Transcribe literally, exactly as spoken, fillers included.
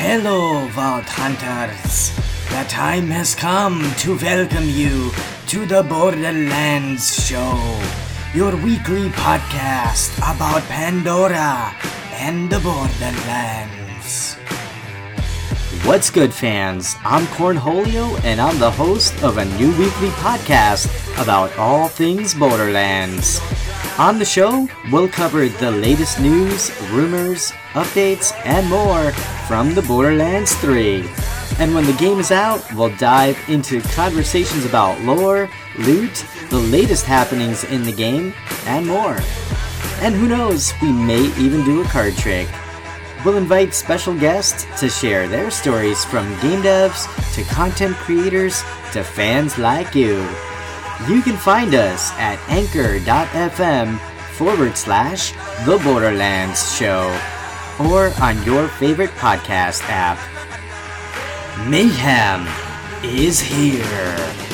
Hello, Vault Hunters. The time has come to welcome you to the Borderlands Show, your weekly podcast about Pandora and the Borderlands. What's good, fans? I'm Cornholio, and I'm the host of a new weekly podcast about all things Borderlands. On the show, we'll cover the latest news, rumors, updates, and more from the Borderlands three. And when the game is out, we'll dive into conversations about lore, loot, the latest happenings in the game, and more. And who knows, we may even do a card trick. We'll invite special guests to share their stories from game devs to content creators to fans like you. You can find us at anchor.fm forward slash The Borderlands Show or on your favorite podcast app. Mayhem is here.